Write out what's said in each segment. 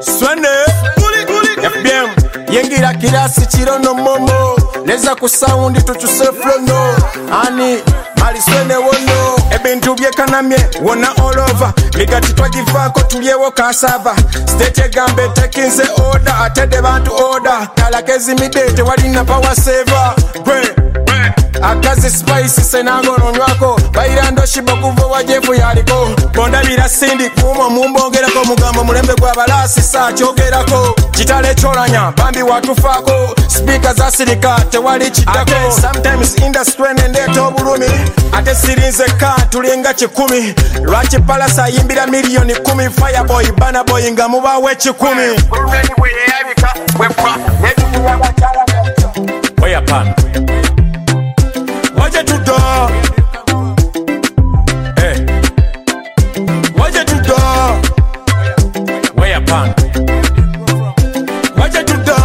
Swene FBM yengira kirasi chirono momo leza ku sound tuchuse flow no ani mali swene wono ebintu byekanamye wona all over ligati twagivako tulyewo kasava state gambe tekinze order atede bantu order kalakezi midete walina power saver gwe akazi spice senangono nywako bairando shiba kuvo wajefu yaliko bonda bila sindi kuma mumbongerako mugambo mulembe gwa balasi saa chogerako chitale cholanya bambi watufako speaker za sirika tewali chitako sometimes industry nendeto bulumi ate sirinze ka tulinga 10 lwachi palasa yimbira milioni 10 fireboy bana boy nga mubawe 10 Oya pan Waje tudo Waje tudo Waya pan Waje tudo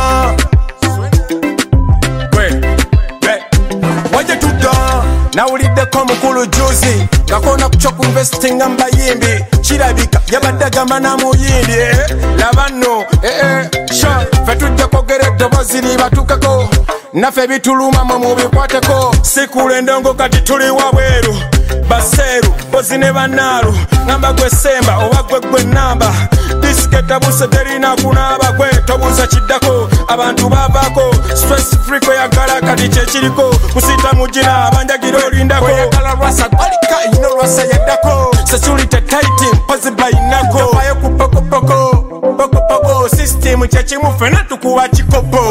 Waje tudo nawuliddeko mukulu juzi gakona kuchoku investing ambayimbi kirabika yabadagamba namuyindi labanno sha fetujja kwogera eddobozi libatukako naffe bituluma mu bikwateko sikula endongo kati tuli wabweru baseru bozi ne bannaalu ngamba gwe semba oba gwe namba disiketa buse terina kunaaba gwe tobuuza kiddako abantu bavaako stress free kweyagala kati kyekiriko kusita mugina abanjagira olindako kweyagala rwasa alika ino rwasa yaddako security tight mpozi bayinako tovayo ku pokopoko system kyekimu fena tukuwa kikopo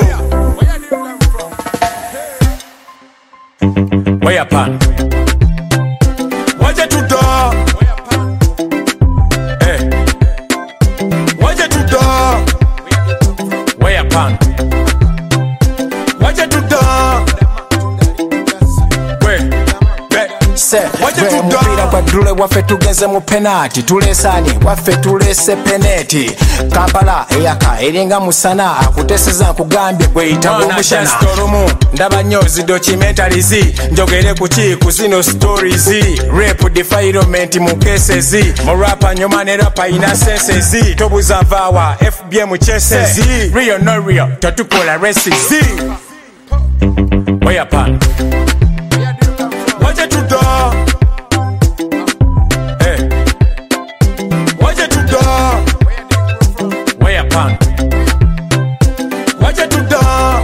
Waya pan Waje tudo Waje tudo Waya pan Waje tudo Waje tudo mupira kwa drule waffe tugeze mu penalty tulesani waffe tulese penalty Kampala eyaka eringa musana akuteseza kugambye gweyita omushana ndaba nyozi documentaries njogere kuki kuzino stories rap defilement mu cases mu rapa nyoma ne rapa ina senses tobuza vawa FBM chases real no real tatukola races Oya pan Waje tudo Waje tudo Waya pan Waje tudo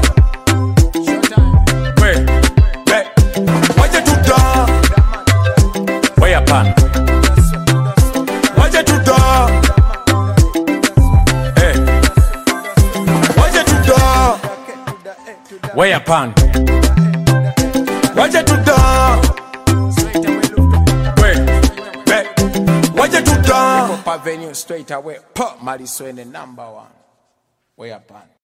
Waje tudo Waya pan Waje tudo Waje tudo Waya pan Waje tudo Waje tudo Avenue straight away Mali Swene #1 Waya pan